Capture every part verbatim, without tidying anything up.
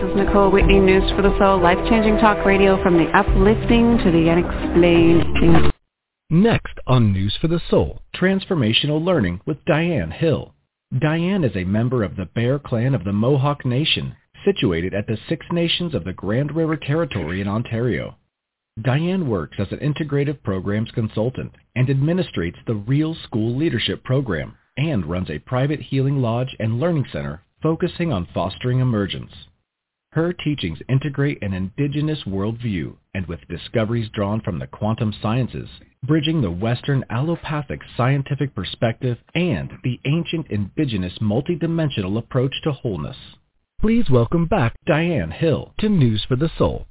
is Nicole Whitney, News for the Soul, life-changing talk radio from the uplifting to the unexplained. Next on News for the Soul, Transformational Learning with Diane Hill. Diane is a member of the Bear Clan of the Mohawk Nation, situated at the Six Nations of the Grand River Territory in Ontario. Diane works as an integrative programs consultant and administrates the Real School Leadership Program and runs a private healing lodge and learning center focusing on fostering emergence. Her teachings integrate an indigenous worldview and with discoveries drawn from the quantum sciences, bridging the Western allopathic scientific perspective and the ancient indigenous multidimensional approach to wholeness. Please welcome back Diane Hill to News for the Soul.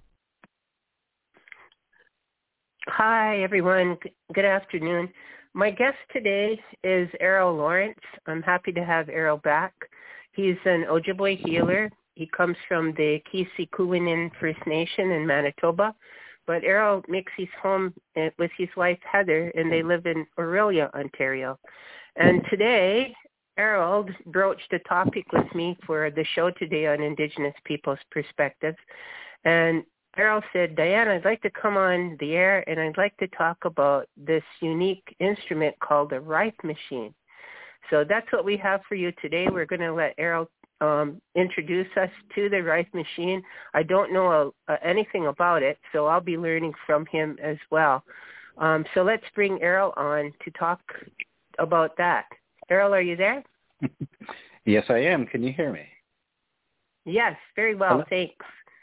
Hi, everyone. Good afternoon. My guest today is Errol Lawrence. I'm happy to have Errol back. He's an Ojibwe healer. He comes from the Kisikuwinin First Nation in Manitoba, but Errol makes his home with his wife Heather, and they live in Orillia, Ontario. And today, Errol broached a topic with me for the show today on Indigenous Peoples' Perspectives. And Errol said, Diane, I'd like to come on the air and I'd like to talk about this unique instrument called a Rife machine. So that's what we have for you today. We're going to let Errol um, introduce us to the Rife machine. I don't know uh, anything about it, so I'll be learning from him as well. Um, so let's bring Errol on to talk about that. Errol, are you there? Yes, I am. Can you hear me? Yes, very well. Hello? Thanks.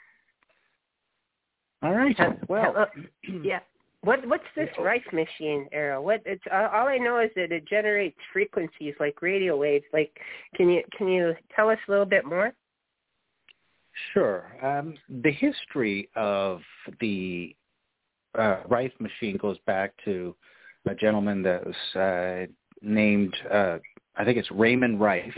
All right. Well, Hello. yeah. What what's this Rife machine, Errol? What it's uh, all I know is that it generates frequencies like radio waves. Like, can you can you tell us a little bit more? Sure. Um, the history of the uh, Rife machine goes back to a gentleman that was uh, named, uh, I think it's Raymond Rife.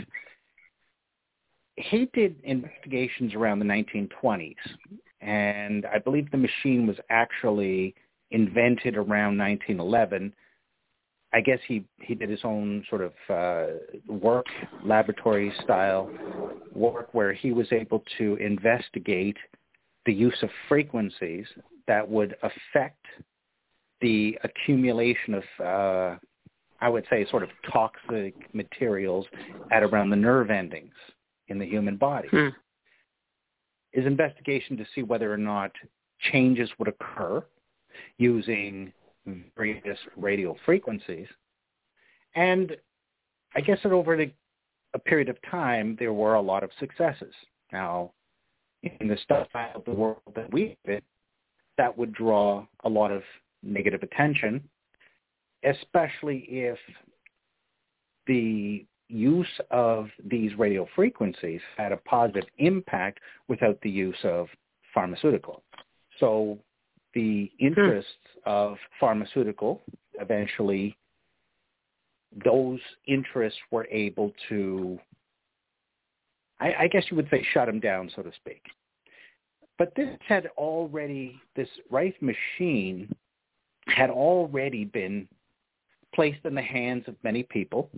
He did investigations around the nineteen twenties, and I believe the machine was actually invented around nineteen eleven. I guess he, he did his own sort of uh, work, laboratory-style work, where he was able to investigate the use of frequencies that would affect the accumulation of, uh, I would say, sort of toxic materials at around the nerve endings in the human body. Hmm. His investigation to see whether or not changes would occur using various radio frequencies. And I guess that over the, a period of time, there were a lot of successes. Now, in the stuff of the world that we live in, that would draw a lot of negative attention, especially if the use of these radio frequencies had a positive impact without the use of pharmaceutical. So the interests of pharmaceutical, eventually those interests were able to, I, I guess you would say, shut them down, so to speak. But this had already, this Rife machine had already been placed in the hands of many people.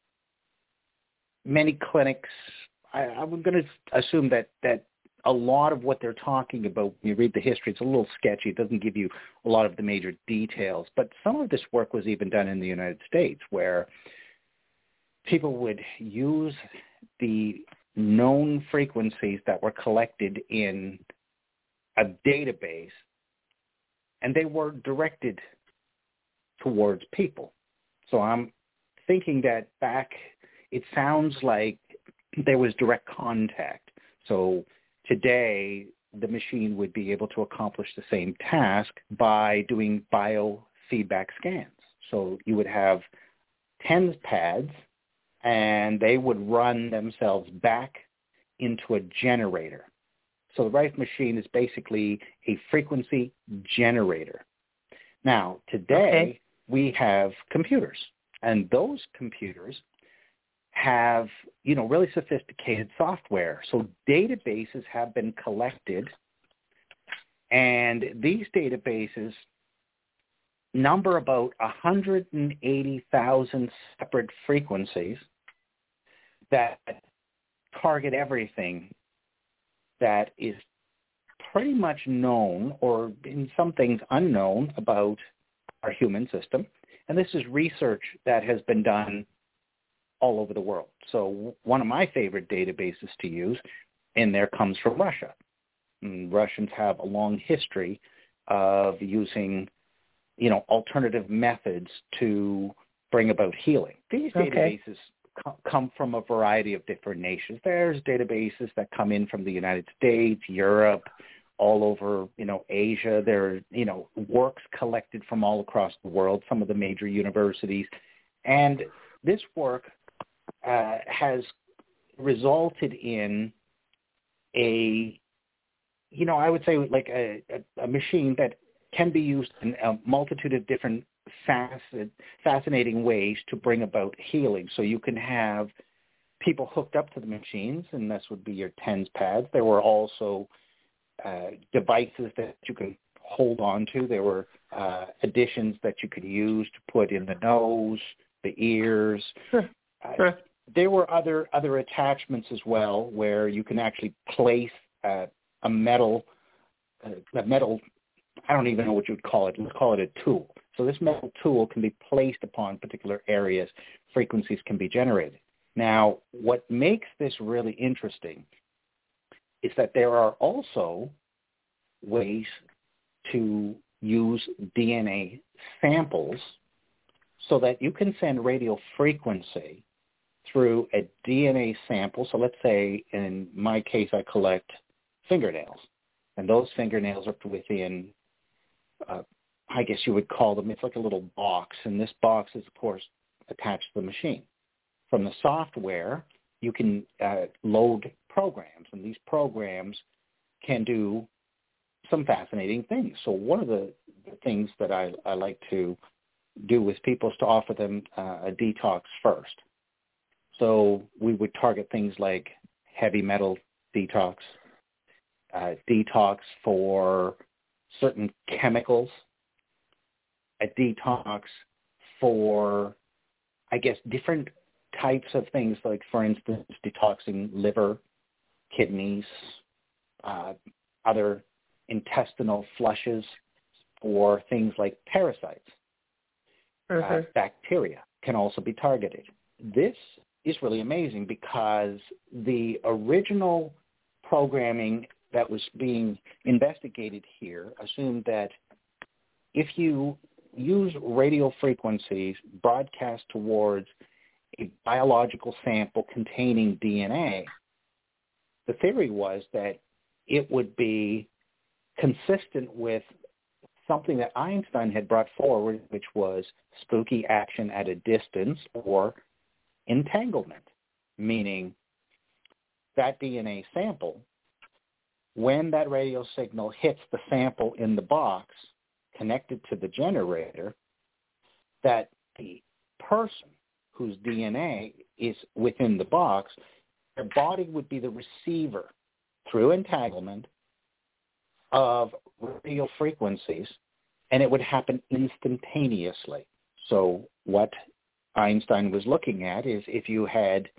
Many clinics, I, I'm going to assume that, that a lot of what they're talking about, when you read the history, it's a little sketchy. It doesn't give you a lot of the major details. But some of this work was even done in the United States, where people would use the known frequencies that were collected in a database, and they were directed towards people. So I'm thinking that back, it sounds like there was direct contact. So today, the machine would be able to accomplish the same task by doing biofeedback scans. So you would have TENS pads, and they would run themselves back into a generator. So the Rife machine is basically a frequency generator. Now, today, okay. we have computers, and those computers have, you know, really sophisticated software. So databases have been collected, and these databases number about one hundred eighty thousand separate frequencies that target everything that is pretty much known, or in some things unknown, about our human system. And this is research that has been done all over the world. So one of my favorite databases to use in there comes from Russia. And Russians have a long history of using, you know, alternative methods to bring about healing. These Okay. databases co- come from a variety of different nations. There's databases that come in from the United States, Europe, all over, you know, Asia. There are, you know, works collected from all across the world, some of the major universities. And this work uh, has resulted in a, you know, I would say like a, a, a machine that can be used in a multitude of different facet, fascinating ways to bring about healing. So you can have people hooked up to the machines, and this would be your TENS pads. There were also uh, devices that you can hold on to. There were uh, additions that you could use to put in the nose, the ears. Sure. Uh, Sure. there were other other attachments as well, where you can actually place uh, a metal, uh, a metal, I don't even know what you would call it. Let's call it a tool. So this metal tool can be placed upon particular areas. Frequencies can be generated. Now, what makes this really interesting is that there are also ways to use D N A samples so that you can send radio frequency through a D N A sample. So let's say in my case I collect fingernails, and those fingernails are within, uh, I guess you would call them, it's like a little box, and this box is, of course, attached to the machine. From the software, you can uh, load programs, and these programs can do some fascinating things. So one of the, the things that I, I like to do with people is to offer them uh, a detox first. So we would target things like heavy metal detox, uh, detox for certain chemicals, a detox for, I guess, different types of things, like, for instance, detoxing liver, kidneys, uh, other intestinal flushes for things like parasites. Mm-hmm. Uh, bacteria can also be targeted. This is really amazing because the original programming that was being investigated here assumed that if you use radio frequencies broadcast towards a biological sample containing D N A, the theory was that it would be consistent with something that Einstein had brought forward, which was spooky action at a distance, or entanglement, meaning that D N A sample, when that radio signal hits the sample in the box connected to the generator, that the person whose D N A is within the box, their body would be the receiver through entanglement of radio frequencies, and it would happen instantaneously. So what Einstein was looking at is if you had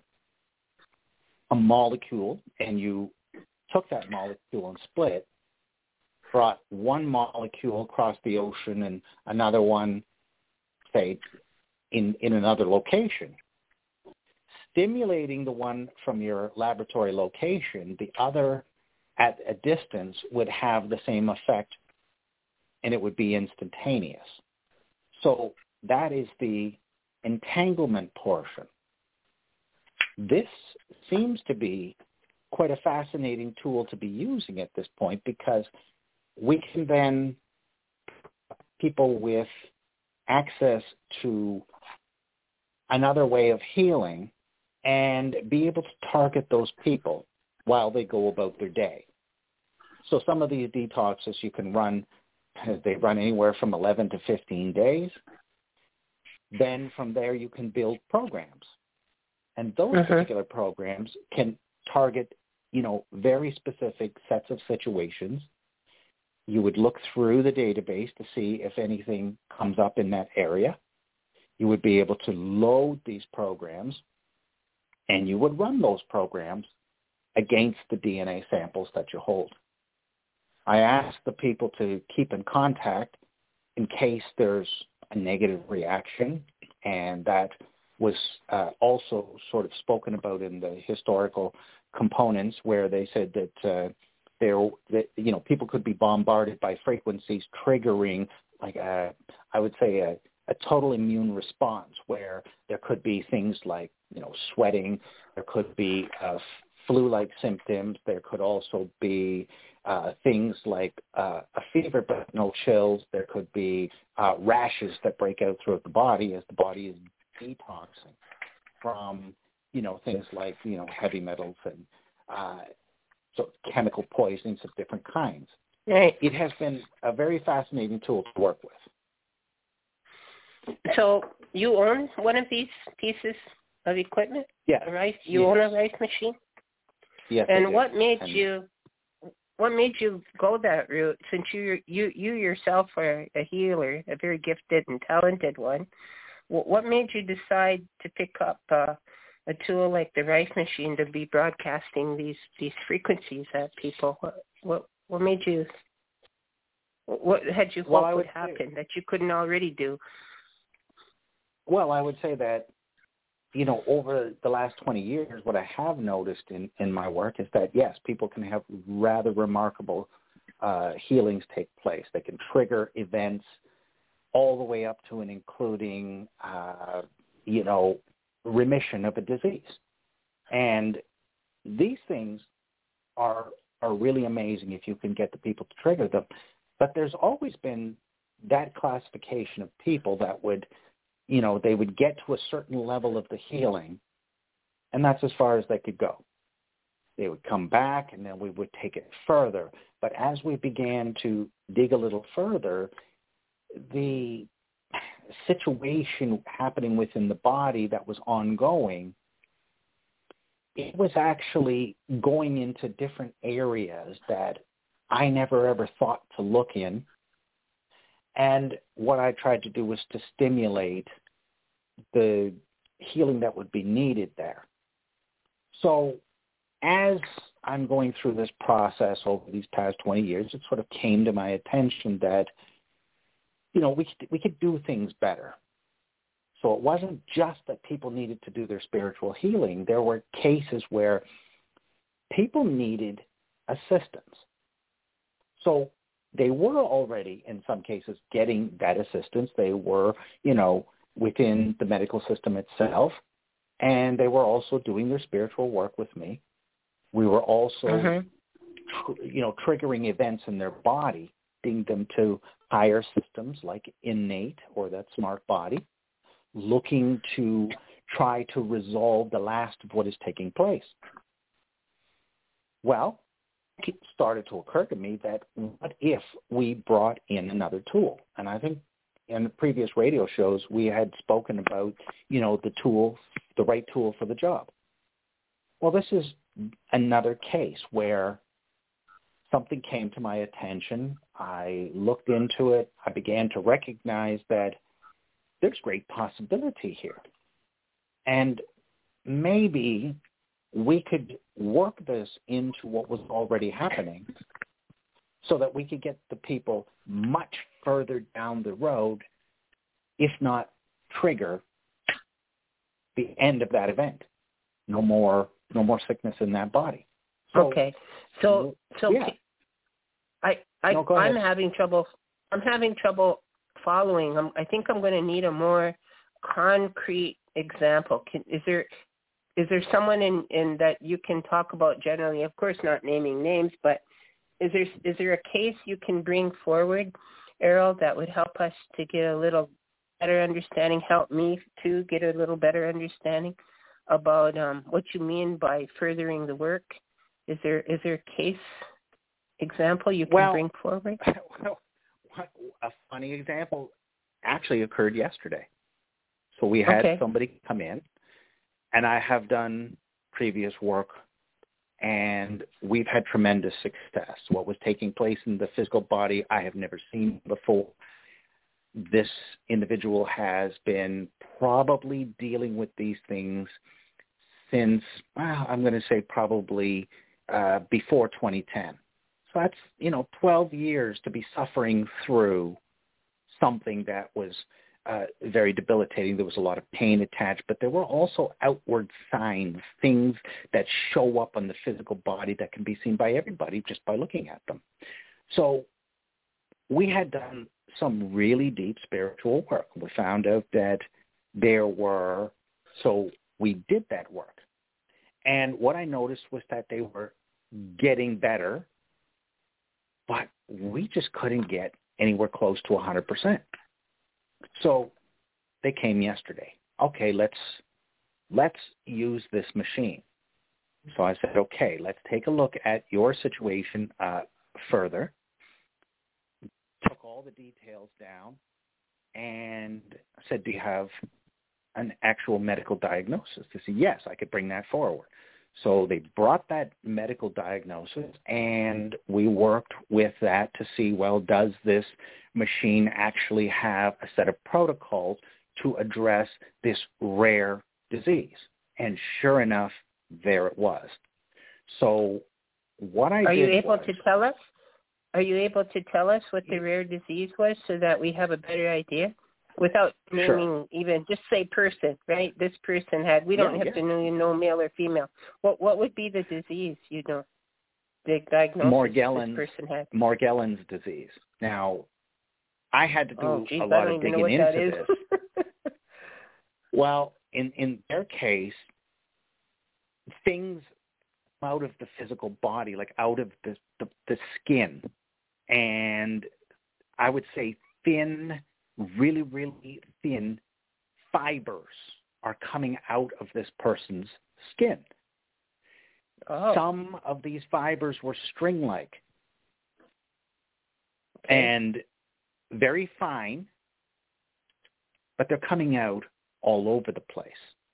a molecule and you took that molecule and split it, brought one molecule across the ocean and another one, say, in, in another location, stimulating the one from your laboratory location, the other at a distance would have the same effect, and it would be instantaneous. So that is the entanglement portion. This seems to be quite a fascinating tool to be using at this point, because we can then, people with access to another way of healing, and be able to target those people while they go about their day. So some of these detoxes you can run, they run anywhere from eleven to fifteen days. Then from there you can build programs. And those uh-huh. particular programs can target, you know, very specific sets of situations. You would look through the database to see if anything comes up in that area. You would be able to load these programs, and you would run those programs against the D N A samples that you hold. I asked the people to keep in contact in case there's a negative reaction, and that was uh, also sort of spoken about in the historical components, where they said that uh, there, that, you know, people could be bombarded by frequencies triggering, like a, I would say, a, a total immune response, where there could be things like, you know, sweating, there could be uh, flu-like symptoms, there could also be uh, things like uh, a fever but no chills, there could be uh, rashes that break out throughout the body as the body is detoxing from, you know, things like, you know, heavy metals and uh, so chemical poisonings of different kinds. Right. It has been a very fascinating tool to work with. So you own one of these pieces of equipment? Yeah. A rice? You yes. own a rice machine? Yes. And what made and you what made you go that route? Since you you you yourself are a healer, a very gifted and talented one, what made you decide to pick up uh, a tool like the rice machine to be broadcasting these these frequencies at people? What what, what made you? What had you hoped well, would would happen say, that you couldn't already do? Well, I would say that, you know, over the last twenty years, what I have noticed in, in my work is that, yes, people can have rather remarkable uh, healings take place. They can trigger events all the way up to and including, uh, you know, remission of a disease. And these things are are really amazing if you can get the people to trigger them. But there's always been that classification of people that would, you know, they would get to a certain level of the healing, and that's as far as they could go. They would come back, and then we would take it further. But as we began to dig a little further, the situation happening within the body that was ongoing, it was actually going into different areas that I never ever thought to look in. And what I tried to do was to stimulate the healing that would be needed there. So as I'm going through this process over these past twenty years, it sort of came to my attention that, you know, we could, we could do things better. So it wasn't just that people needed to do their spiritual healing. There were cases where people needed assistance. So they were already, in some cases, getting that assistance. They were, you know, within the medical system itself, and they were also doing their spiritual work with me. We were also, mm-hmm. tr- you know, triggering events in their body, leading them to higher systems like innate or that smart body, looking to try to resolve the last of what is taking place. Well, it started to occur to me that what if we brought in another tool? And I think in the previous radio shows we had spoken about, you know, the tool, the right tool for the job. Well, this is another case where something came to my attention. I looked into it. I began to recognize that there's great possibility here. And maybe we could work this into what was already happening so that we could get the people much further down the road, if not trigger the end of that event. No more, no more sickness in that body. So, okay. So, so yeah. I, I, no, I'm having trouble. I'm having trouble following. I'm, I think I'm going to need a more concrete example. Can, is there, is there someone in, in that you can talk about generally? Of course, not naming names, but is there, is there a case you can bring forward, Errol, that would help us to get a little better understanding? Help me to get a little better understanding about um, what you mean by furthering the work. Is there, is there a case example you can well, bring forward? Well, a funny example actually occurred yesterday. So we had okay. somebody come in, and I have done previous work, and we've had tremendous success. What was taking place in the physical body I have never seen before. This individual has been probably dealing with these things since, well, I'm going to say probably uh, before twenty ten. So that's, you know, twelve years to be suffering through something that was uh, very debilitating. There was a lot of pain attached, but there were also outward signs, things that show up on the physical body that can be seen by everybody just by looking at them. So we had done some really deep spiritual work. We found out that there were, so we did that work. And what I noticed was that they were getting better, but we just couldn't get anywhere close to one hundred percent. So they came yesterday. Okay, let's let's use this machine. So I said, okay, let's take a look at your situation uh, further. Took all the details down and said, do you have an actual medical diagnosis? They said, yes, I could bring that forward. So they brought that medical diagnosis, and we worked with that to see, well, does this machine actually have a set of protocols to address this rare disease? And sure enough, there it was. So what I Are did you able was, to tell us? Are you able to tell us what the rare disease was so that we have a better idea? Without naming, sure. even just say person, right? This person had. We don't yeah, have yeah. to know you know male or female. What what would be the disease? You know, the diagnosis Morgellons, this person had. Morgellons disease. Now, I had to do oh, geez, a I lot don't of even know digging what into that is. this. Well, in in their case, things out of the physical body, like out of the the, the skin, and I would say thin. Really, really thin fibers are coming out of this person's skin. Oh. Some of these fibers were string-like Okay. and very fine, but they're coming out all over the place.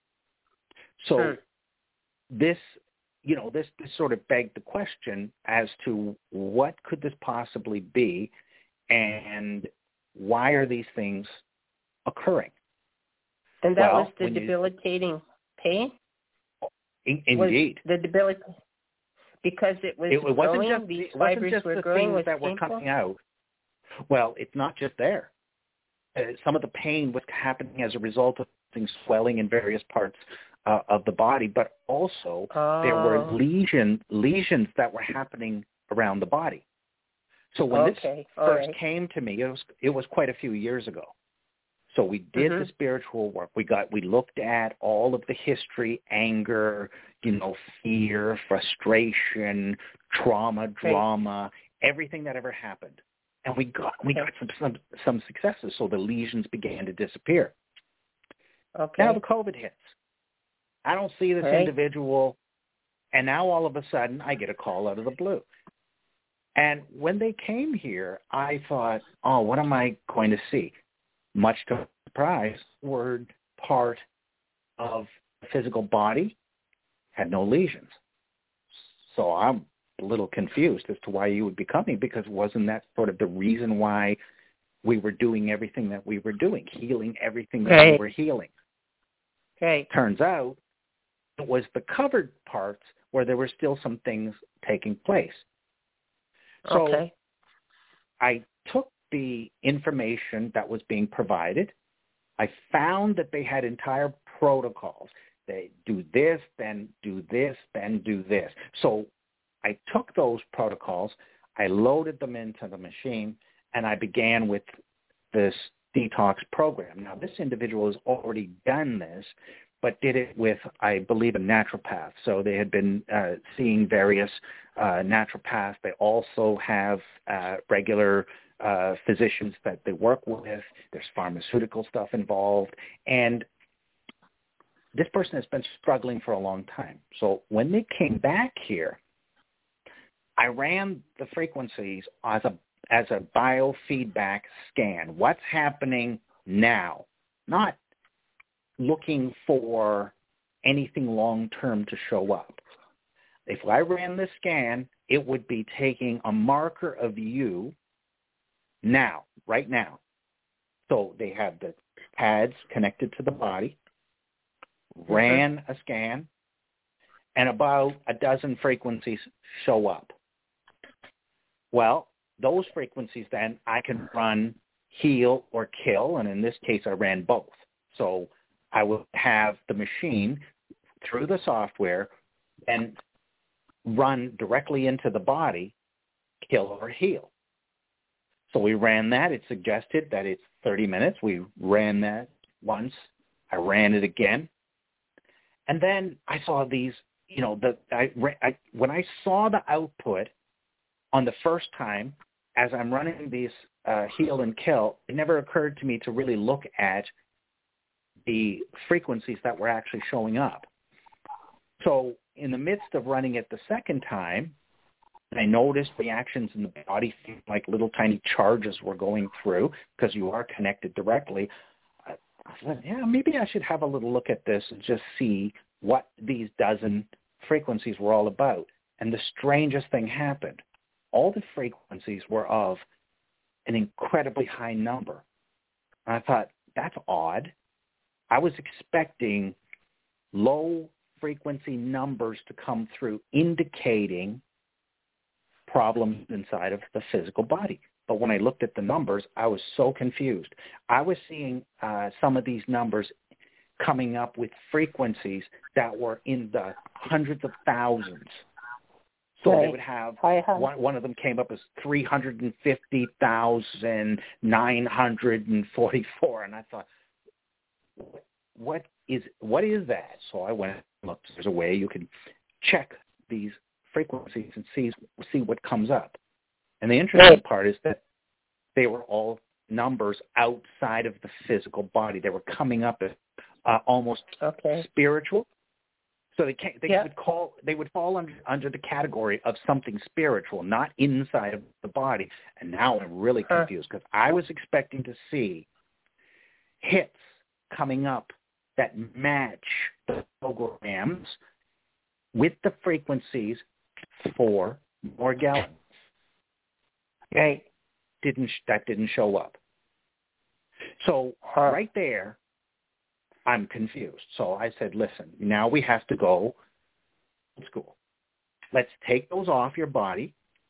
So hmm. this, you know, this, this sort of begged the question as to what could this possibly be, and why are these things occurring? And that well, was the debilitating you, pain? In, indeed. Was the debilitating, because it was it, it wasn't growing, just, these it fibers wasn't just were the growing, things was that painful? were coming out. Well, it's not just there. Uh, some of the pain was happening as a result of things swelling in various parts uh, of the body, but also oh. there were lesion, lesions that were happening around the body. So when okay. this All first right. came to me, it was it was quite a few years ago. So we did mm-hmm. the spiritual work. We got we looked at all of the history, anger, you know, fear, frustration, trauma, drama, right. everything that ever happened, and we got we got some some, some successes. So the lesions began to disappear. Okay. Now the COVID hits. I don't see this right. individual, and now all of a sudden I get a call out of the blue. And when they came here, I thought, oh, what am I going to see? Much to my surprise, word part of the physical body had no lesions. So I'm a little confused as to why you would be coming, because wasn't that sort of the reason why we were doing everything that we were doing, healing everything that right. we were healing? Right. Turns out it was the covered parts where there were still some things taking place. So okay. I took the information that was being provided. I found that they had entire protocols. They do this, then do this, then do this. So I took those protocols, I loaded them into the machine, and I began with this detox program. Now, this individual has already done this, but did it with, I believe, a naturopath. So they had been uh, seeing various uh, naturopaths. They also have uh, regular uh, physicians that they work with. There's pharmaceutical stuff involved. And this person has been struggling for a long time. So when they came back here, I ran the frequencies as a as a biofeedback scan. What's happening now? Not looking for anything long-term to show up. If I ran the scan, it would be taking a marker of you now, right now. So they have the pads connected to the body, ran a scan, and about a dozen frequencies show up. Well, those frequencies then I can run heal or kill, and in this case I ran both. So I would have the machine through the software and run directly into the body, kill or heal. So we ran that. It suggested that it's thirty minutes. We ran that once. I ran it again. And then I saw these, you know, the I, I when I saw the output on the first time, as I'm running these uh, heal and kill, it never occurred to me to really look at the frequencies that were actually showing up. So in the midst of running it the second time, I noticed reactions in the body, like little tiny charges were going through because you are connected directly. I thought, yeah, maybe I should have a little look at this and just see what these dozen frequencies were all about. And the strangest thing happened. All the frequencies were of an incredibly high number. And I thought, that's odd. I was expecting low frequency numbers to come through indicating problems inside of the physical body. But when I looked at the numbers, I was so confused. I was seeing uh, some of these numbers coming up with frequencies that were in the hundreds of thousands. So right. They would have, have one, one of them came up as three hundred fifty thousand nine hundred forty-four. And I thought, what is what is that? So I went and looked. There's a way you can check these frequencies and see see what comes up. And the interesting right. part is that they were all numbers outside of the physical body. They were coming up as uh, almost okay. spiritual. So they can't, they yeah. would call they would fall under under the category of something spiritual, not inside of the body. And now I'm really confused because uh. I was expecting to see hits coming up that match the programs with the frequencies for Morgellons. Okay, didn't that didn't show up? So uh. right there, I'm confused. So I said, listen, now we have to go to school. Let's take those off your body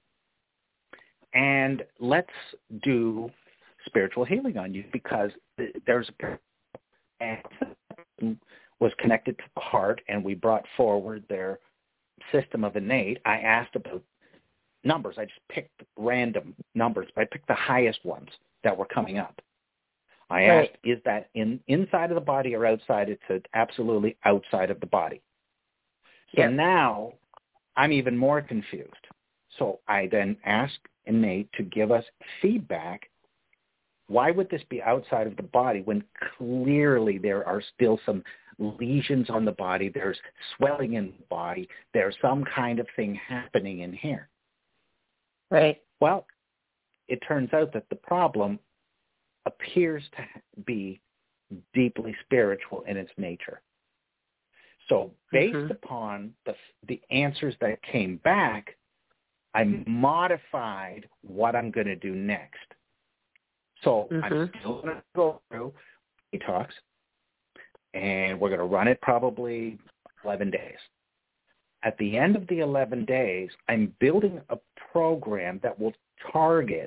and let's do spiritual healing on you because there's a and was connected to the heart and we brought forward their system of innate. I asked about numbers. I just picked random numbers. I picked the highest ones that were coming up. I asked, right. is that in inside of the body or outside? It said absolutely outside of the body. So yeah. now I'm even more confused. So I then asked Innate to give us feedback. Why would this be outside of the body when clearly there are still some lesions on the body, there's swelling in the body, there's some kind of thing happening in here? Right. Well, it turns out that the problem appears to be deeply spiritual in its nature. So based mm-hmm. upon the the answers that came back, I modified what I'm going to do next. So mm-hmm. I'm still going to go through detox, and we're going to run it probably eleven days. At the end of the eleven days, I'm building a program that will target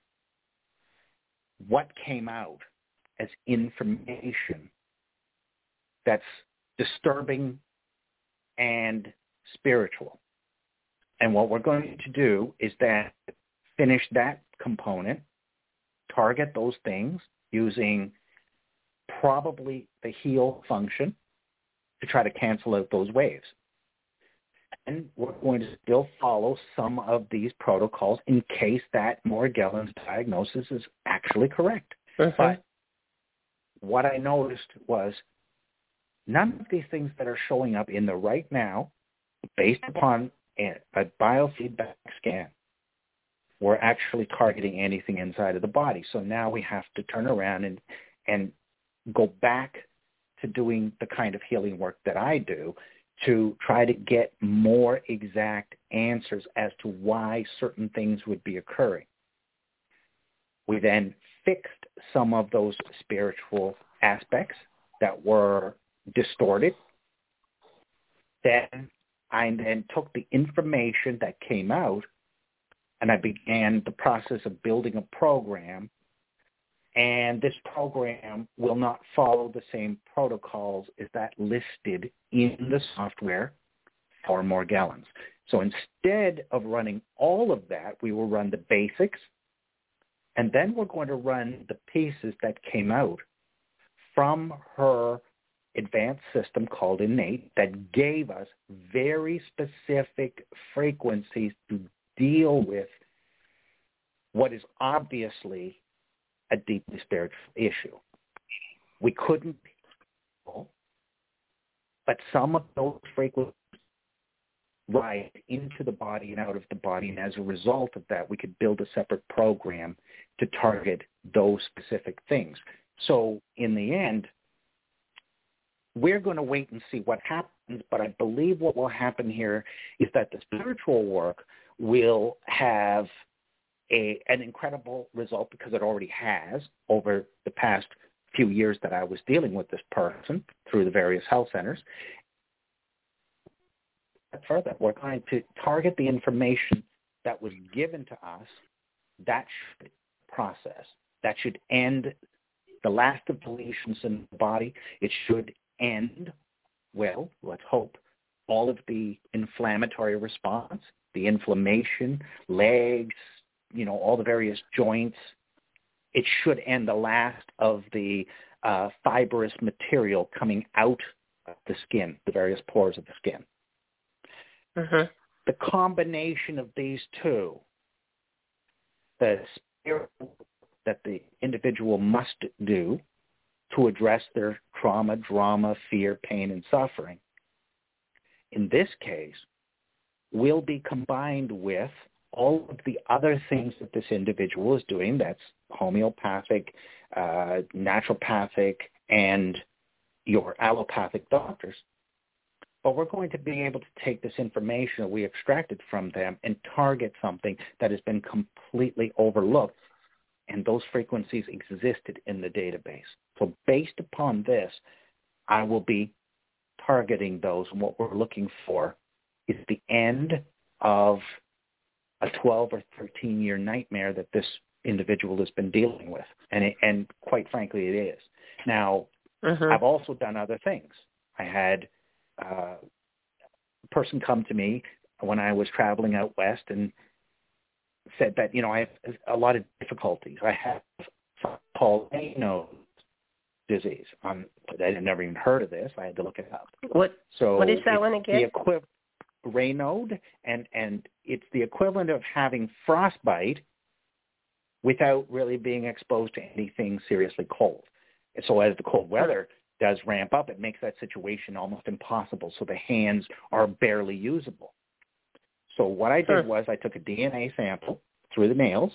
what came out as information that's disturbing and spiritual. And what we're going to do is that finish that component, target those things using probably the heal function to try to cancel out those waves. And we're going to still follow some of these protocols in case that Morgellons diagnosis is actually correct. Mm-hmm. But what I noticed was none of these things that are showing up in the right now, based upon a, a biofeedback scan, were actually targeting anything inside of the body. So now we have to turn around and, and go back to doing the kind of healing work that I do to try to get more exact answers as to why certain things would be occurring. We then fixed some of those spiritual aspects that were distorted. Then I then took the information that came out and I began the process of building a program. And this program will not follow the same protocols as that listed in the software for Morgellons. So instead of running all of that, we will run the basics, and then we're going to run the pieces that came out from her advanced system called Innate that gave us very specific frequencies to deal with what is obviously a deeply spiritual issue. We couldn't, but some of those frequencies ride into the body and out of the body, and as a result of that, we could build a separate program to target those specific things. So in the end, we're going to wait and see what happens, but I believe what will happen here is that the spiritual work will have A, an incredible result, because it already has over the past few years that I was dealing with this person through the various health centers. Further, we're going to target the information that was given to us. That should process. That should end the last of deletions in the body. It should end, well, let's hope, all of the inflammatory response, the inflammation, legs, you know, all the various joints. It should end the last of the uh, fibrous material coming out of the skin, the various pores of the skin. Uh-huh. The combination of these two, the spirit that the individual must do to address their trauma, drama, fear, pain, and suffering, in this case, will be combined with all of the other things that this individual is doing. That's homeopathic, uh, naturopathic, and your allopathic doctors. But we're going to be able to take this information that we extracted from them and target something that has been completely overlooked, and those frequencies existed in the database. So based upon this, I will be targeting those, and what we're looking for is the end of a twelve or thirteen year nightmare that this individual has been dealing with. And it, and quite frankly, it is. Now, uh-huh. I've also done other things. I had uh, a person come to me when I was traveling out west and said that, you know, I have a lot of difficulties. I have called Raynaud's disease. Um, I had never even heard of this. I had to look it up. What, so what is that one again? The equivalent, Raynaud, and, and it's the equivalent of having frostbite without really being exposed to anything seriously cold. And so as the cold weather does ramp up, it makes that situation almost impossible. So the hands are barely usable. So what I did Sure. was I took a D N A sample through the nails.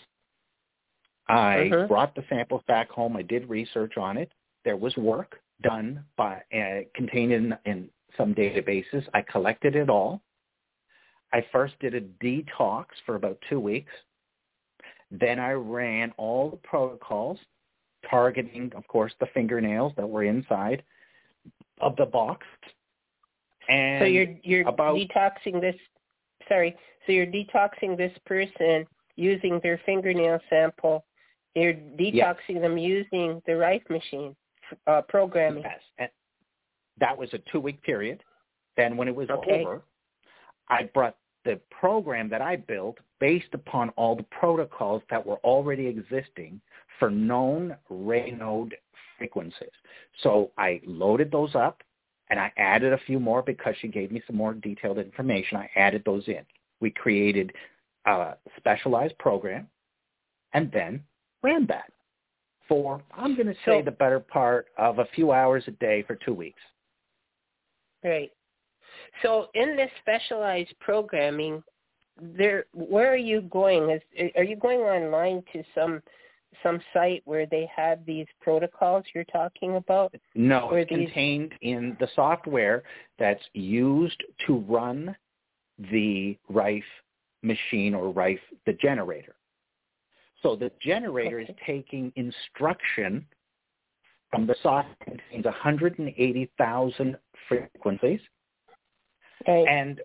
I uh-huh. brought the samples back home. I did research on it. There was work done by uh, contained in, in some databases. I collected it all. I first did a detox for about two weeks. Then I ran all the protocols targeting, of course, the fingernails that were inside of the box. And so you're you're about, detoxing this. Sorry. So you're detoxing this person using their fingernail sample. You're detoxing yes. them using the Rife machine uh, programming. Yes. And that was a two-week period. Then when it was okay. over, I brought the program that I built based upon all the protocols that were already existing for known Raynaud frequencies. So I loaded those up, and I added a few more because she gave me some more detailed information. I added those in. We created a specialized program and then ran that for, I'm going to say, so, the better part of a few hours a day for two weeks. Right. So in this specialized programming, there, where are you going? Is, are you going online to some some site where they have these protocols you're talking about? No, or it's these... contained in the software that's used to run the Rife machine or Rife, the generator. So the generator okay. is taking instruction from the software. It contains one hundred eighty thousand frequencies. Right. And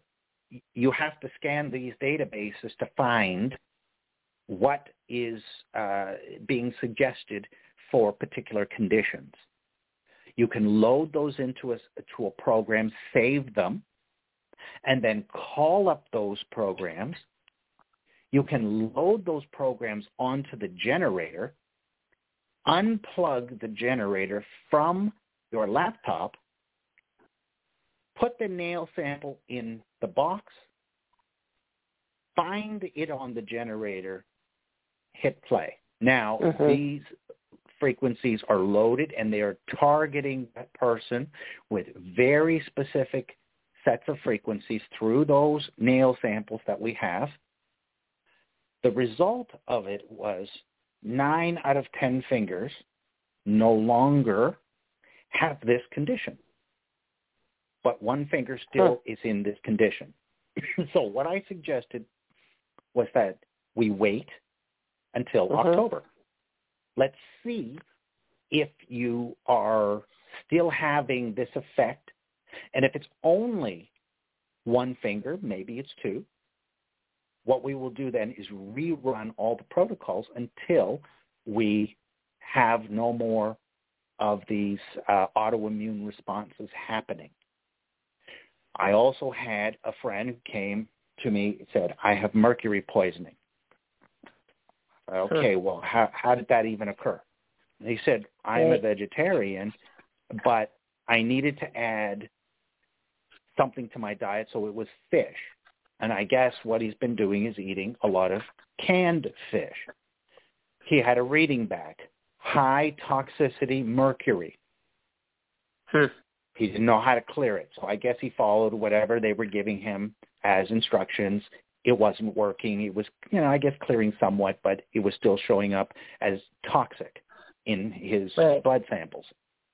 you have to scan these databases to find what is uh, being suggested for particular conditions. You can load those into a, to a program, save them, and then call up those programs. You can load those programs onto the generator, unplug the generator from your laptop, put the nail sample in the box, find it on the generator, hit play. Now, mm-hmm. these frequencies are loaded and they are targeting that person with very specific sets of frequencies through those nail samples that we have. The result of it was nine out of ten fingers no longer have this condition, but one finger still huh. is in this condition. So what I suggested was that we wait until uh-huh. October. Let's see if you are still having this effect. And if it's only one finger, maybe it's two, what we will do then is rerun all the protocols until we have no more of these uh, autoimmune responses happening. I also had a friend who came to me and said, I have mercury poisoning. Okay, well, how, how did that even occur? And he said, I'm a vegetarian, but I needed to add something to my diet, so it was fish. And I guess what he's been doing is eating a lot of canned fish. He had a reading back, high toxicity mercury. Hmm. He didn't know how to clear it, so I guess he followed whatever they were giving him as instructions. It wasn't working. It was, you know, I guess clearing somewhat, but it was still showing up as toxic in his right. blood samples.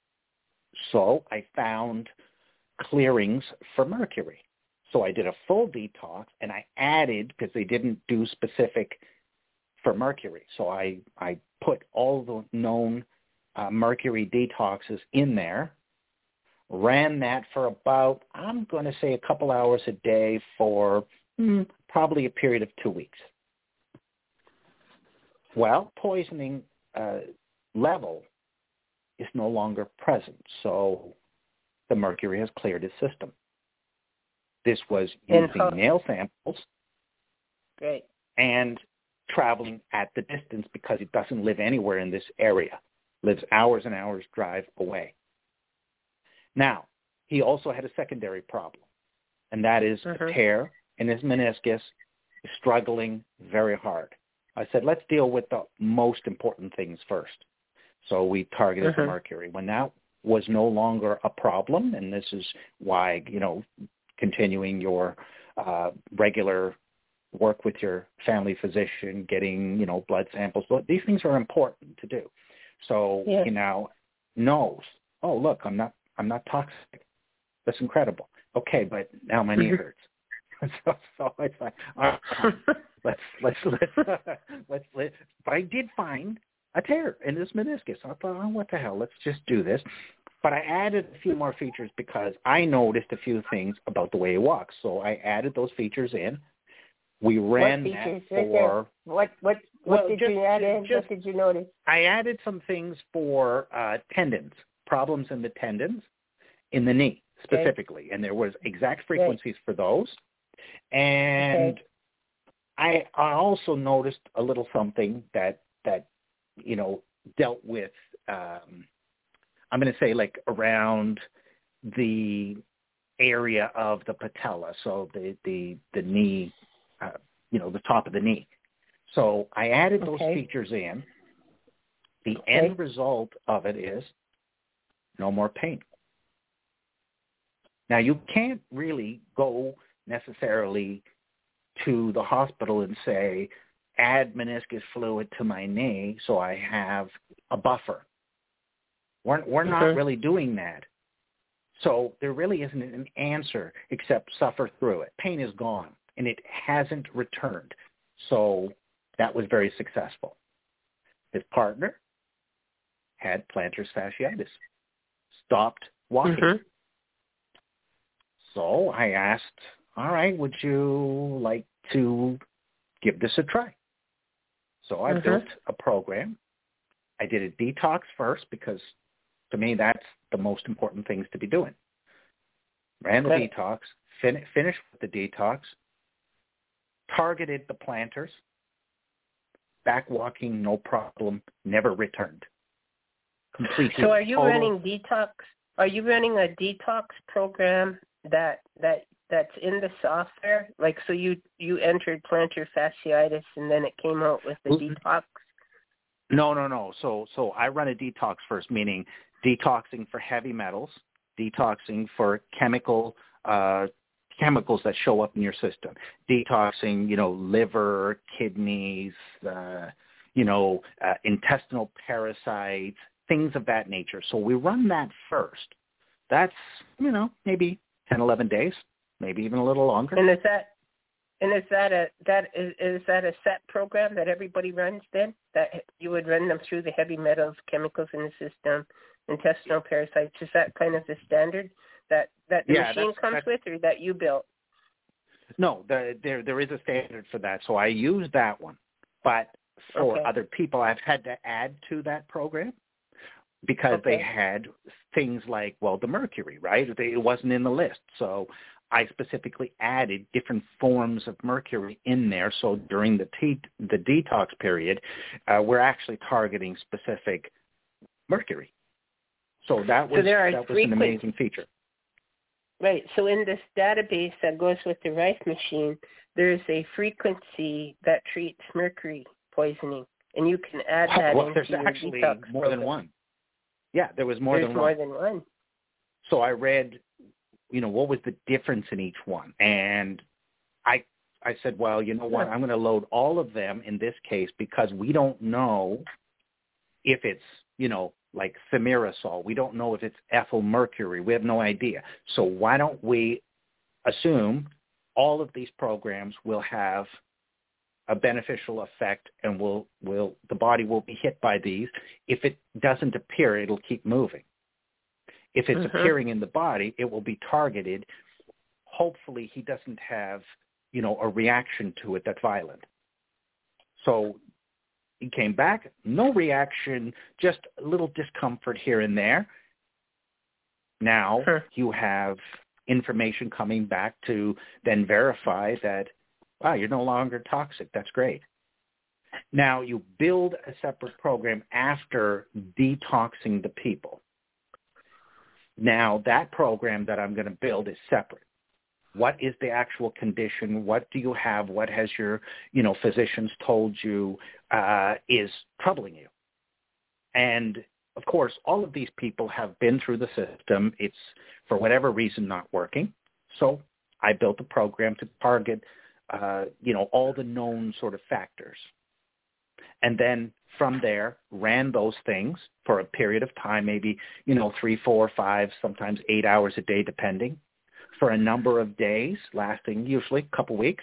So I found clearings for mercury. So I did a full detox, and I added, because they didn't do specific for mercury, so I, I put all the known uh, mercury detoxes in there, ran that for about, I'm going to say a couple hours a day for mm, probably a period of two weeks. Well, poisoning uh, level is no longer present, so the mercury has cleared its system. This was using how- nail samples Great. and traveling at the distance because it doesn't live anywhere in this area. Lives hours and hours drive away. Now, he also had a secondary problem, and that is uh-huh. a tear in his meniscus, struggling very hard. I said, let's deal with the most important things first. So we targeted uh-huh. the mercury. When that was no longer a problem, and this is why, you know, continuing your uh, regular work with your family physician, getting, you know, blood samples. These things are important to do. So yeah. he now knows, oh, look, I'm not I'm not toxic. That's incredible. Okay, but now my knee hurts. so, so it's like, all right, let's, let's, let's, uh, let's, let's, but I did find a tear in this meniscus. I thought, oh, what the hell, let's just do this. But I added a few more features because I noticed a few things about the way he walks. So I added those features in. We ran what features? that for... What, what, what well, did just, you add in? Just, what did you notice? I added some things for uh, tendons, problems in the tendons, in the knee specifically. Okay. And there was exact frequencies okay. for those. And okay. I, I also noticed a little something that, that you know, dealt with... Um, I'm going to say like around the area of the patella, so the the, the knee, uh, you know, the top of the knee. So I added those okay. features in. The okay. end result of it is no more pain. Now, you can't really go necessarily to the hospital and say, add meniscus fluid to my knee so I have a buffer. We're, we're not mm-hmm. really doing that. So there really isn't an answer except suffer through it. Pain is gone, and it hasn't returned. So that was very successful. His partner had plantar fasciitis, stopped walking. Mm-hmm. So I asked all right, would you like to give this a try? So I Mm-hmm. built a program. I did a detox first because, to me, that's the most important things to be doing. Ran the Right. detox, fin- finished with the detox, targeted the planters, back walking, no problem, never returned. Complete So are healing. you Total- running detox? Are you running a detox program that that that's in the software? Like, so you you entered plantar fasciitis and then it came out with the Mm-hmm. detox? No, no, no. So, so I run a detox first, meaning detoxing for heavy metals, detoxing for chemical uh, chemicals that show up in your system, detoxing, you know, liver, kidneys, uh, you know, uh, intestinal parasites, things of that nature. So we run that first. That's, you know, maybe ten, eleven days, maybe even a little longer. And is that and is that a that is is that a set program that everybody runs then? That you would run them through the heavy metals, chemicals in the system, intestinal parasites? Is that kind of the standard that that the Yeah, machine that's- comes that's- with, or that you built? No, the, there there is a standard for that. So I use that one. But for Okay. other people, I've had to add to that program because they Okay. had things like, well, the mercury, right? They, it wasn't in the list. So I specifically added different forms of mercury in there. So during the te- the detox period, uh, we're actually targeting specific mercury. So that was So there are that was frequent- an amazing feature. Right. So in this database that goes with the Rife machine, there's a frequency that treats mercury poisoning, and you can add that Well, into there's your actually detox more program. than one. Yeah, there was more there's than more one. than one. So I read, you know, what was the difference in each one, and I I said, well, you know what, I'm going to load all of them in this case because we don't know if it's, you know, like thimerosal. We don't know if it's ethyl mercury. We have no idea. So why don't we assume all of these programs will have a beneficial effect and will will the body will be hit by these. If it doesn't appear, it'll keep moving. If it's Mhm. appearing in the body, it will be targeted. Hopefully he doesn't have, you know, a reaction to it that's violent. So he came back, no reaction, just a little discomfort here and there. Now Huh. you have information coming back to then verify that, wow, you're no longer toxic. That's great. Now you build a separate program after detoxing the people. Now that program that I'm going to build is separate. What is the actual condition? What do you have? What has your, you know, physicians told you uh, is troubling you? And of course, all of these people have been through the system. It's for whatever reason not working. So I built a program to target, uh, you know, all the known sort of factors. And then from there, ran those things for a period of time, maybe, you know, three, four, five, sometimes eight hours a day, depending, for a number of days, lasting usually a couple weeks.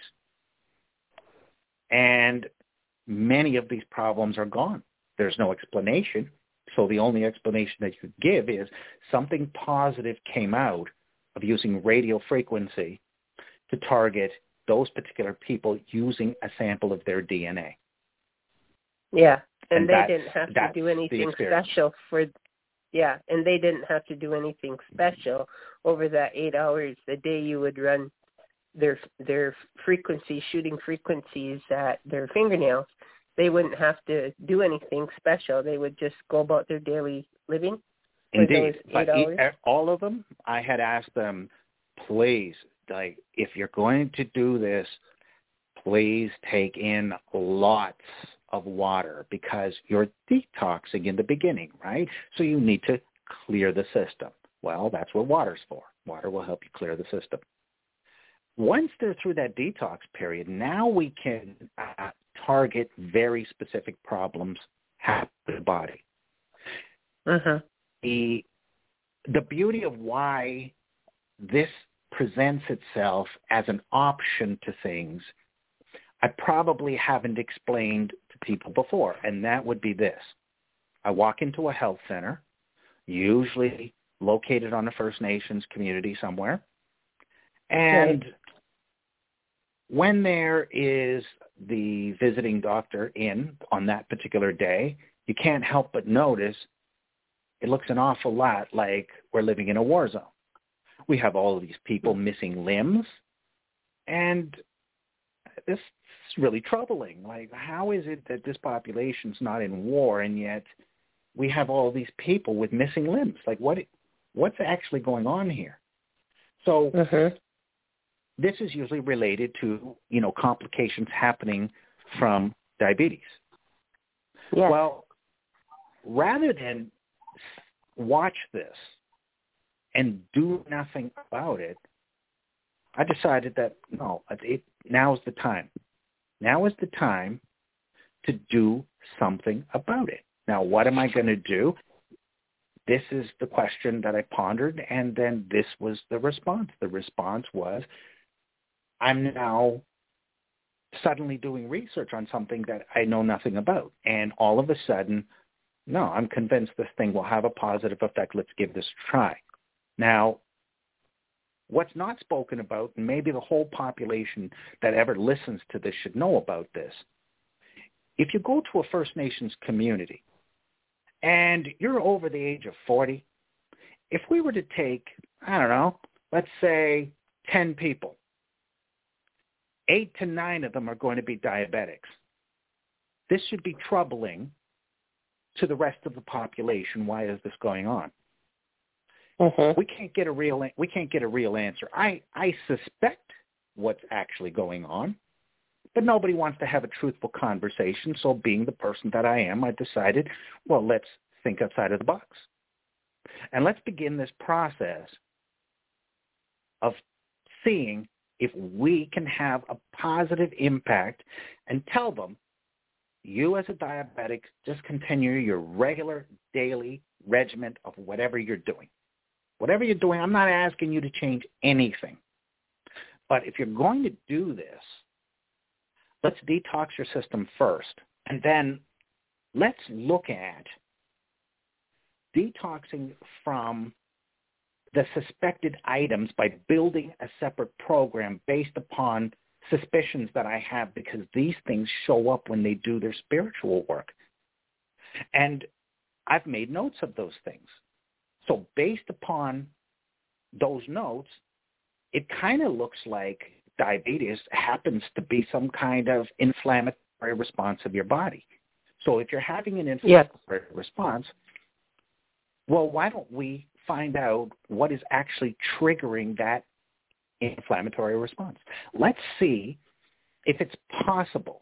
And many of these problems are gone. There's no explanation. So the only explanation that you could give is something positive came out of using radio frequency to target those particular people using a sample of their D N A. Yeah, and, And they that's- didn't have to that's do the anything experience. special for. Yeah, and they didn't have to do anything special over that eight hours. The day you would run their their frequency, shooting frequencies at their fingernails, they wouldn't have to do anything special. They would just go about their daily living for Indeed, those eight but hours. e- all of them, I had asked them, please, like, if you're going to do this, please take in lots of water because you're detoxing in the beginning, right? So you need to clear the system. Well, that's what water's for. Water will help you clear the system. Once they're through that detox period, now we can uh, target very specific problems happening in the body. Uh-huh. The, the beauty of why this presents itself as an option to things, I probably haven't explained to people before, and that would be this. I walk into a health center, usually located on a First Nations community somewhere, and when there is the visiting doctor in on that particular day, you can't help but notice it looks an awful lot like we're living in a war zone. We have all of these people missing limbs, and this is really troubling. Like, how is it that this population's not in war, and yet we have all these people with missing limbs? Like, what? What's actually going on here? So mm-hmm. this is usually related to, you know, complications happening from diabetes. Yes. Well, rather than watch this and do nothing about it, I decided that, no, it, now is the time. Now is the time to do something about it. Now, what am I going to do? This is the question that I pondered, and then this was the response. The response was, I'm now suddenly doing research on something that I know nothing about. And all of a sudden, no, I'm convinced this thing will have a positive effect. Let's give this a try. Now, what's not spoken about, and maybe the whole population that ever listens to this should know about this, if you go to a First Nations community and you're over the age of forty, if we were to take, I don't know, let's say ten people, eight to nine of them are going to be diabetics. This should be troubling to the rest of the population. Why is this going on? Mm-hmm. We can't get a real we can't get a real answer. I, I suspect what's actually going on, but nobody wants to have a truthful conversation. So being the person that I am, I decided, well, let's think outside of the box. And let's begin this process of seeing if we can have a positive impact and tell them, you as a diabetic, just continue your regular daily regimen of whatever you're doing. Whatever you're doing, I'm not asking you to change anything. But if you're going to do this, let's detox your system first. And then let's look at detoxing from the suspected items by building a separate program based upon suspicions that I have, because these things show up when they do their spiritual work. And I've made notes of those things. So based upon those notes, it kind of looks like diabetes happens to be some kind of inflammatory response of your body. So if you're having an inflammatory yes. response, well, why don't we find out what is actually triggering that inflammatory response? Let's see if it's possible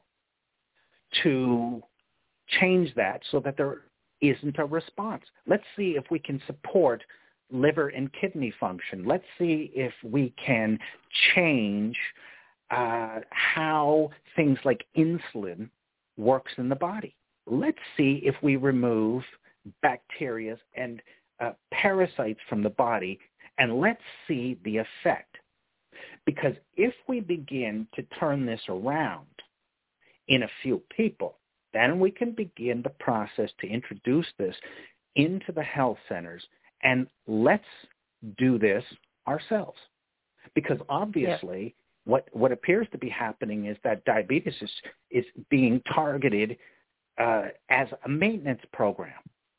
to change that so that there isn't a response. Let's see if we can support liver and kidney function. Let's see if we can change uh, how things like insulin works in the body. Let's see if we remove bacteria and uh, parasites from the body, and let's see the effect. Because if we begin to turn this around in a few people, then we can begin the process to introduce this into the health centers, and let's do this ourselves. Because obviously yeah. what, what appears to be happening is that diabetes is, is being targeted uh, as a maintenance program.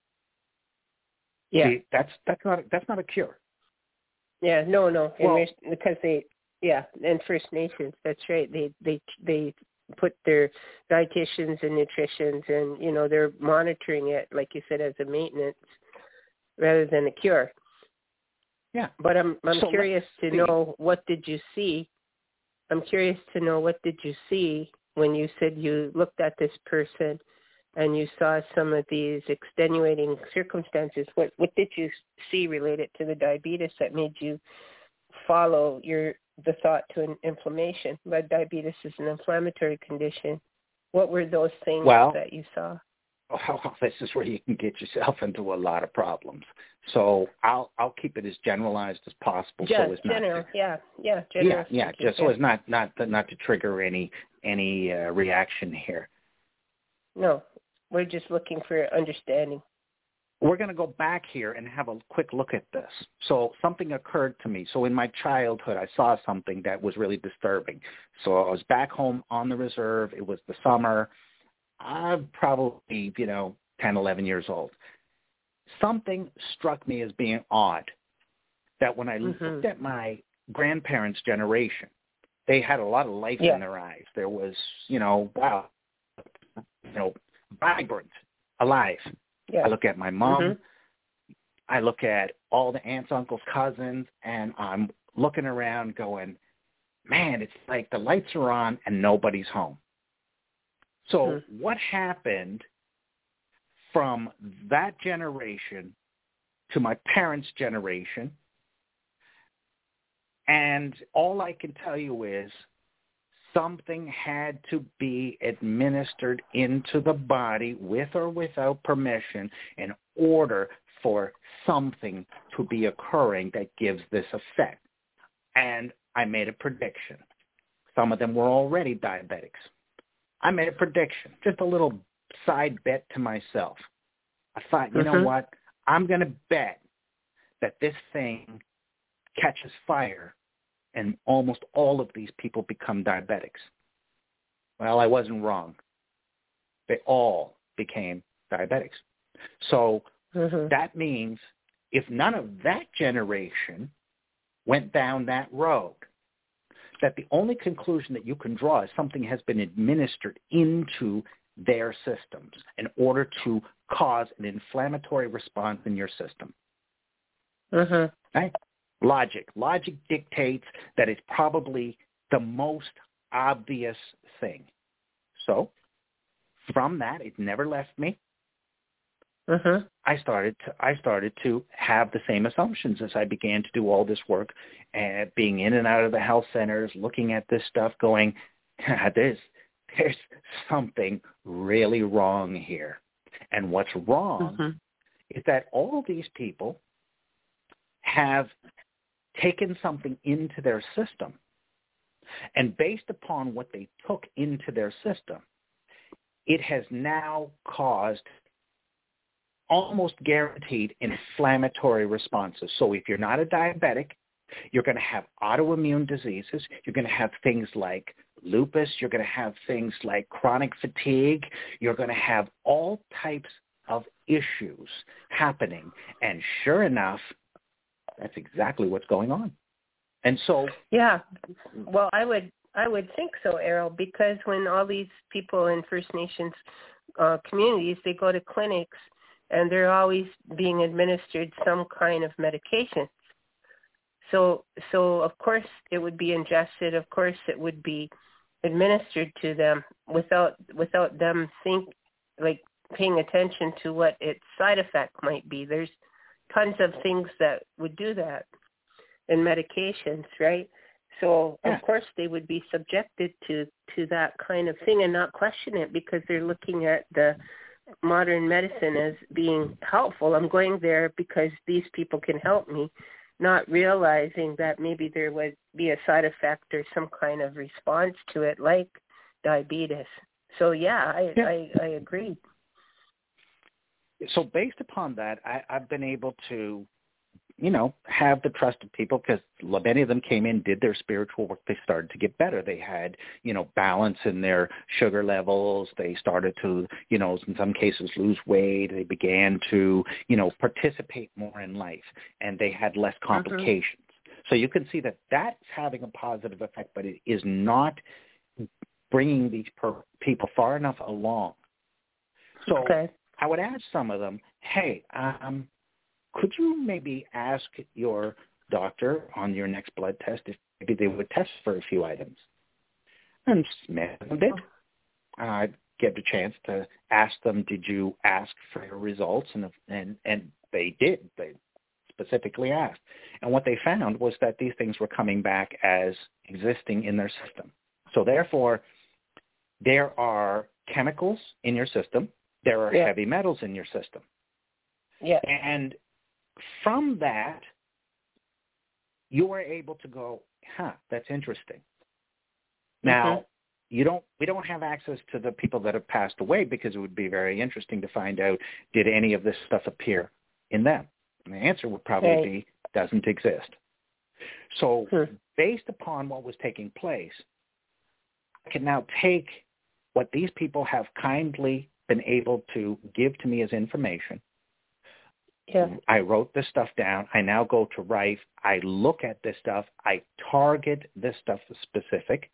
Yeah. See, that's, that's, not, that's not a cure. Yeah, no, no, well, because they, yeah, and First Nations, that's right. They, they, they put their dietitians and nutritionists, and you know they're monitoring it, like you said, as a maintenance rather than a cure. Yeah, but I'm I'm so curious to see. know, what did you see? I'm curious to know what did you see when you said you looked at this person and you saw some of these extenuating circumstances. What what did you see related to the diabetes that made you follow your the thought to an inflammation? But diabetes is an inflammatory condition. What were those things well, that you saw? Well, this is where you can get yourself into a lot of problems. So I'll I'll keep it as generalized as possible. Just so as not general, to, yeah, yeah, general. yeah, yeah, just so as not not to, not to trigger any any uh, reaction here. No, we're just looking for understanding. we're going to go back here and have a quick look at this. So something occurred to me. So in my childhood, I saw something that was really disturbing. So I was back home on the reserve. It was the summer. I'm probably, you know, ten, eleven years old. Something struck me as being odd, that when I mm-hmm. looked at my grandparents' generation, they had a lot of life yeah. in their eyes. There was, you know, wow, you know, vibrant, alive. Yeah. I look at my mom. Mm-hmm. I look at all the aunts, uncles, cousins, and I'm looking around going, man, it's like the lights are on and nobody's home. So mm-hmm. what happened from that generation to my parents' generation? And all I can tell you is something had to be administered into the body with or without permission in order for something to be occurring that gives this effect. And I made a prediction. Some of them were already diabetics. I made a prediction, just a little side bet to myself. I thought, you mm-hmm. know what? I'm going to bet that this thing catches fire and almost all of these people become diabetics. Well, I wasn't wrong. They all became diabetics. So mm-hmm. that means if none of that generation went down that road, that the only conclusion that you can draw is something has been administered into their systems in order to cause an inflammatory response in your system. Mm-hmm. Right? Logic. Logic dictates that it's probably the most obvious thing. So from that, it never left me. Mm-hmm. I started to I started to have the same assumptions as I began to do all this work, and being in and out of the health centers, looking at this stuff, going, there's there's something really wrong here. And what's wrong mm-hmm. is that all these people have taken something into their system, and based upon what they took into their system, it has now caused almost guaranteed inflammatory responses. So if you're not a diabetic, you're going to have autoimmune diseases. You're going to have things like lupus. You're going to have things like chronic fatigue. You're going to have all types of issues happening. And sure enough, that's exactly what's going on. And so, yeah, well, I would I would think so, Errol, because when all these people in First Nations uh, communities, they go to clinics and they're always being administered some kind of medication. So, so of course it would be ingested. Of course it would be administered to them without without them think like paying attention to what its side effect might be. There's tons of things that would do that in medications, right? So yeah. Of course they would be subjected to, to that kind of thing and not question it because they're looking at the modern medicine as being helpful. I'm going there because these people can help me, not realizing that maybe there would be a side effect or some kind of response to it like diabetes. So yeah, I, yeah. I, I agree. So based upon that, I, I've been able to, you know, have the trust of people because many of them came in, did their spiritual work. They started to get better. They had, you know, balance in their sugar levels. They started to, you know, in some cases lose weight. They began to, you know, participate more in life, and they had less complications. Mm-hmm. So you can see that that's having a positive effect, but it is not bringing these per- people far enough along. So okay. I would ask some of them, hey, um, could you maybe ask your doctor on your next blood test if maybe they would test for a few items? And many of them did. I gave the chance to ask them, did you ask for your results? And, and, and they did. They specifically asked. And what they found was that these things were coming back as existing in their system. So therefore, there are chemicals in your system. There are yeah. heavy metals in your system. Yeah. And from that, you are able to go, huh, that's interesting. Now, mm-hmm. you don't. We don't have access to the people that have passed away because it would be very interesting to find out, did any of this stuff appear in them? And the answer would probably right. be doesn't exist. So Hmm. based upon what was taking place, I can now take what these people have kindly been able to give to me as information. Yeah. I wrote this stuff down. I now go to Rife. I look at this stuff. I target this stuff specific.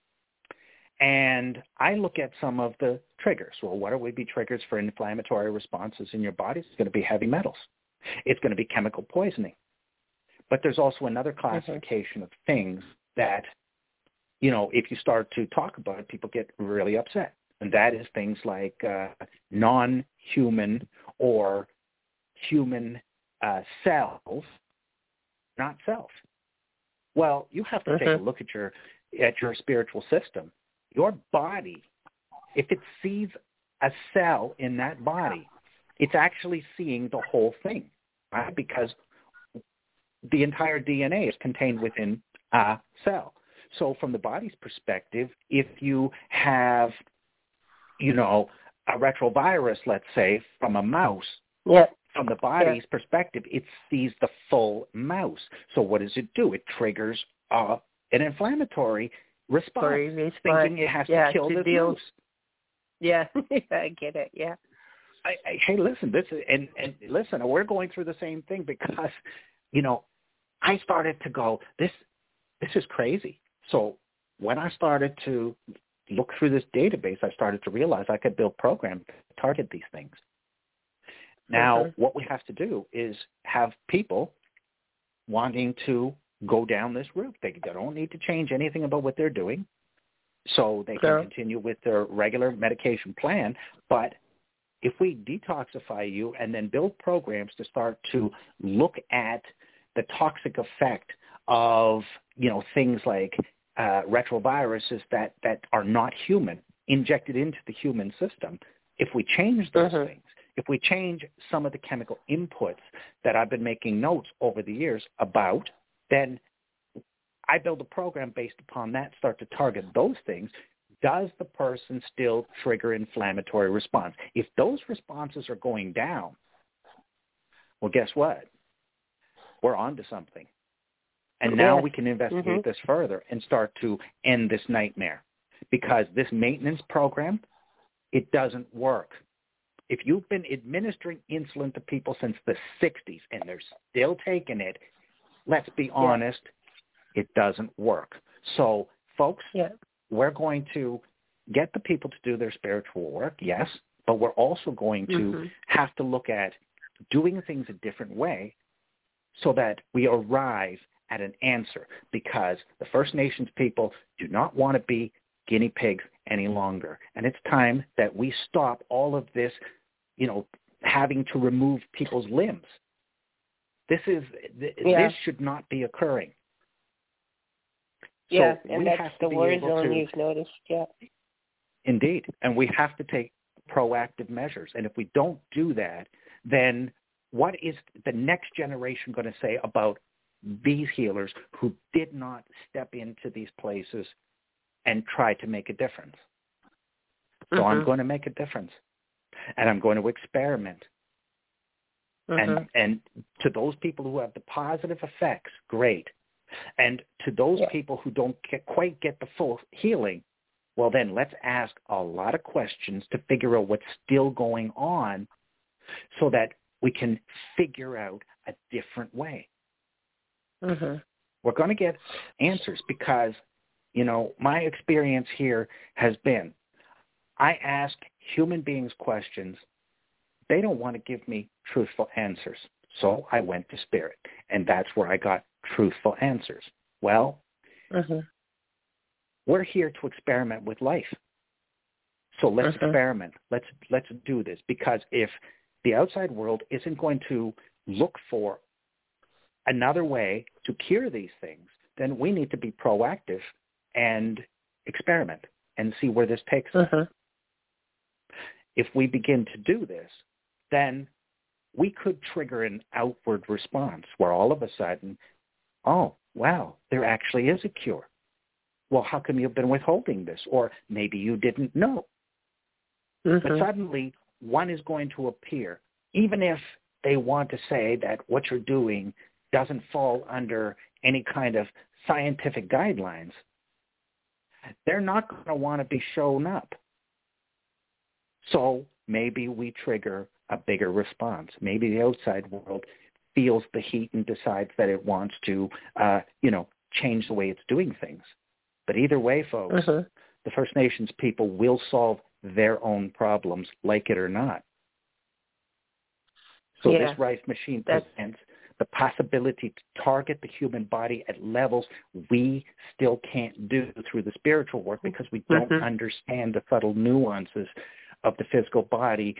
And I look at some of the triggers. Well, what would be triggers for inflammatory responses in your body? It's going to be heavy metals. It's going to be chemical poisoning. But there's also another classification mm-hmm. of things that, you know, if you start to talk about it, people get really upset. And that is things like uh, non-human or human uh, cells, not self. Well, you have to mm-hmm. take a look at your at your spiritual system. Your body, if it sees a cell in that body, it's actually seeing the whole thing, right? Because the entire D N A is contained within a cell. So from the body's perspective, if you have, you know, a retrovirus, let's say, from a mouse, yeah. from the body's yeah. perspective, it sees the full mouse. So what does it do? It triggers uh, an inflammatory response, response, thinking it has yeah, to kill to this deal. mouse. Yeah, I get it, yeah. I, I, hey, listen, this is, and, and listen, we're going through the same thing because, you know, I started to go, this, this is crazy. So when I started to look through this database, I started to realize I could build programs to target these things. Now, mm-hmm. what we have to do is have people wanting to go down this route. They, they don't need to change anything about what they're doing, so they sure. can continue with their regular medication plan. But if we detoxify you and then build programs to start to look at the toxic effect of, you know, things like uh, retroviruses that, that are not human injected into the human system, if we change those mm-hmm. things, if we change some of the chemical inputs that I've been making notes over the years about, then I build a program based upon that, start to target those things. Does the person still trigger inflammatory response? If those responses are going down, well, guess what? We're on to something. And now yes. we can investigate mm-hmm. this further and start to end this nightmare. Because this maintenance program, it doesn't work. If you've been administering insulin to people since the sixties and they're still taking it, let's be honest, yeah. it doesn't work. So, folks, yeah. we're going to get the people to do their spiritual work, yes, but we're also going to mm-hmm. have to look at doing things a different way so that we arrive at an answer, because the First Nations people do not want to be guinea pigs any longer. And it's time that we stop all of this, you know, having to remove people's limbs. This is th- yeah. this should not be occurring. Yeah, so and we that's have to the be war able zone to, you've noticed, yeah. Indeed, and we have to take proactive measures. And if we don't do that, then what is the next generation going to say about these healers who did not step into these places and try to make a difference? So mm-hmm. I'm going to make a difference, and I'm going to experiment. Mm-hmm. And and to those people who have the positive effects, great. And to those yeah. people who don't get, quite get the full healing, well, then let's ask a lot of questions to figure out what's still going on so that we can figure out a different way. Mm-hmm. We're going to get answers because, you know, my experience here has been I ask human beings questions. They don't want to give me truthful answers. So I went to spirit, and that's where I got truthful answers. Well, mm-hmm. we're here to experiment with life. So let's mm-hmm. experiment. Let's let's do this, because if the outside world isn't going to look for another way to cure these things, then we need to be proactive and experiment and see where this takes us. Mm-hmm. If we begin to do this, then we could trigger an outward response where all of a sudden, oh, wow, there actually is a cure. well, how come you've been withholding this? Or maybe you didn't know. Mm-hmm. But suddenly, one is going to appear, even if they want to say that what you're doing doesn't fall under any kind of scientific guidelines. They're not going to want to be shown up. So maybe we trigger a bigger response. Maybe the outside world feels the heat and decides that it wants to, uh, you know, change the way it's doing things. But either way, folks, uh-huh. the First Nations people will solve their own problems, like it or not. So yeah. this Rife machine That's... presents the possibility to target the human body at levels we still can't do through the spiritual work because we don't mm-hmm. understand the subtle nuances of the physical body.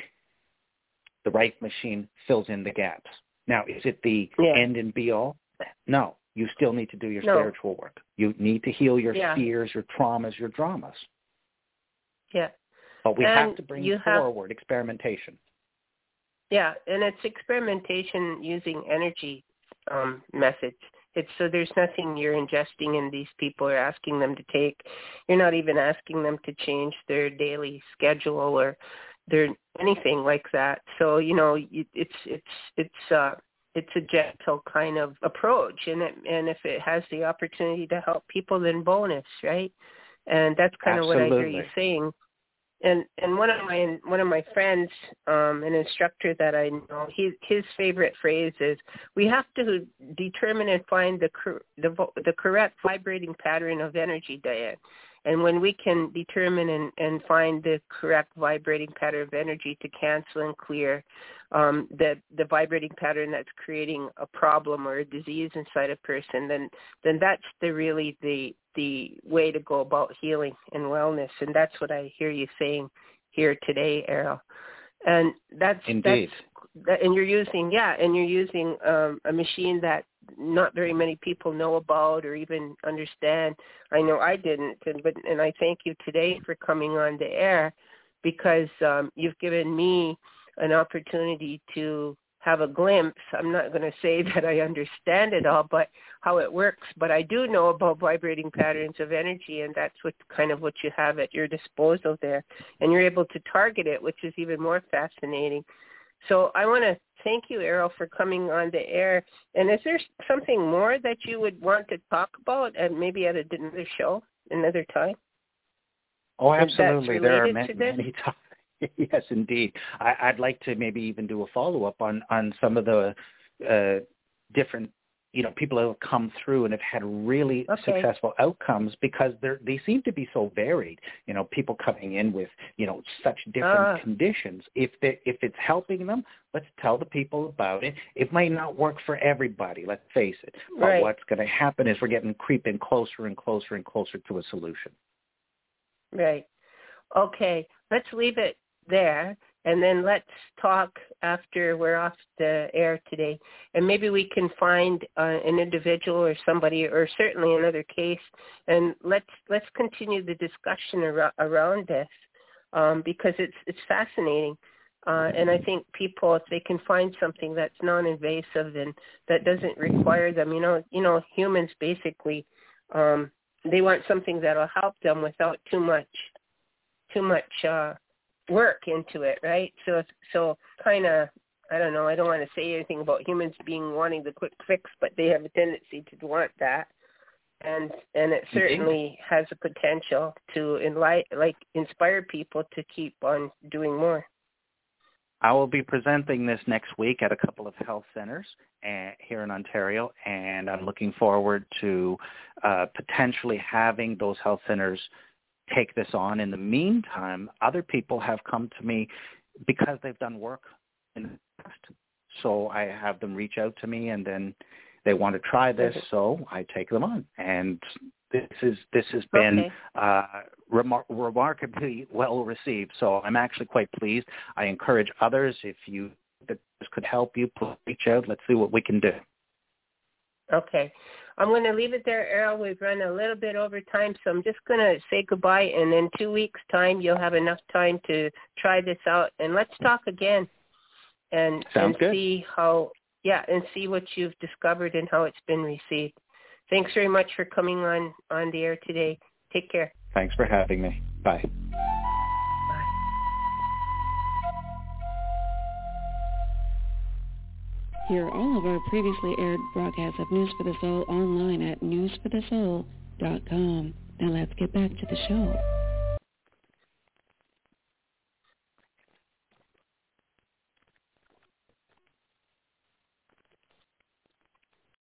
The Rife machine fills in the gaps. Now, is it the yeah. end and be all? No. You still need to do your no. spiritual work. You need to heal your yeah. fears, your traumas, your dramas. Yeah. But we and have to bring forward have... experimentation. Yeah, and it's experimentation using energy um, methods. It's so there's nothing you're ingesting in these people or asking them to take. You're not even asking them to change their daily schedule or their anything like that. So you know, it's it's it's uh, it's a gentle kind of approach, and it, and if it has the opportunity to help people, then bonus, right? And that's kind Absolutely. of what I hear you saying. And and one of my one of my friends, um, an instructor that I know, he, his favorite phrase is, "We have to determine and find the cor- the the correct vibrating pattern of energy, Diane." And when we can determine and, and find the correct vibrating pattern of energy to cancel and clear um, the the vibrating pattern that's creating a problem or a disease inside a person, then then that's the really the the way to go about healing and wellness. And that's what I hear you saying here today, Errol. And that's indeed. That's, that, and you're using yeah, and you're using um, a machine that not very many people know about or even understand. I know I didn't, and but and I thank you today for coming on the air because um, you've given me an opportunity to have a glimpse. I'm not going to say that I understand it all, but how it works. But I do know about vibrating patterns of energy, and that's what kind of what you have at your disposal there. And you're able to target it, which is even more fascinating. So I want to thank you, Errol, for coming on the air. And is there something more that you would want to talk about, and maybe at another show, another time? Oh, absolutely. There are many, many topics. Yes, indeed. I, I'd like to maybe even do a follow-up on, on some of the uh, different, you know, people who have come through and have had really okay. successful outcomes because they they seem to be so varied. You know, people coming in with, you know, such different uh. conditions. If they, if it's helping them, let's tell the people about it. It might not work for everybody, let's face it. But right. what's going to happen is we're getting creeping closer and closer and closer to a solution. Right. Okay. Let's leave it there, and then let's talk after we're off the air today, and maybe we can find uh, an individual or somebody, or certainly another case, and let's let's continue the discussion ar- around this um, because it's it's fascinating, uh, and I think people, if they can find something that's non-invasive and that doesn't require them, you know, you know, humans basically um, they want something that'll help them without too much too much. Uh, work into it, right? So, so kind of, I don't know, I don't want to say anything about humans being wanting the quick fix, but they have a tendency to want that. And and it certainly has a potential to enlight, like inspire people to keep on doing more. I will be presenting this next week at a couple of health centers uh, here in Ontario, and I'm looking forward to uh, potentially having those health centers take this on. In the meantime, other people have come to me because they've done work in the past. So I have them reach out to me, and then they want to try this, so I take them on. And this is this has been okay. uh, remar- remarkably well received. So I'm actually quite pleased. I encourage others, if you that this could help you, please reach out. Let's see what we can do. Okay. I'm going to leave it there, Errol. We've run a little bit over time, so I'm just going to say goodbye, and in two weeks' time, you'll have enough time to try this out, and let's talk again and, and see how, yeah, and see what you've discovered and how it's been received. Thanks very much for coming on, on the air today. Take care. Thanks for having me. Bye. Hear all of our previously aired broadcasts of News for the Soul online at news for the soul dot com. Now let's get back to the show.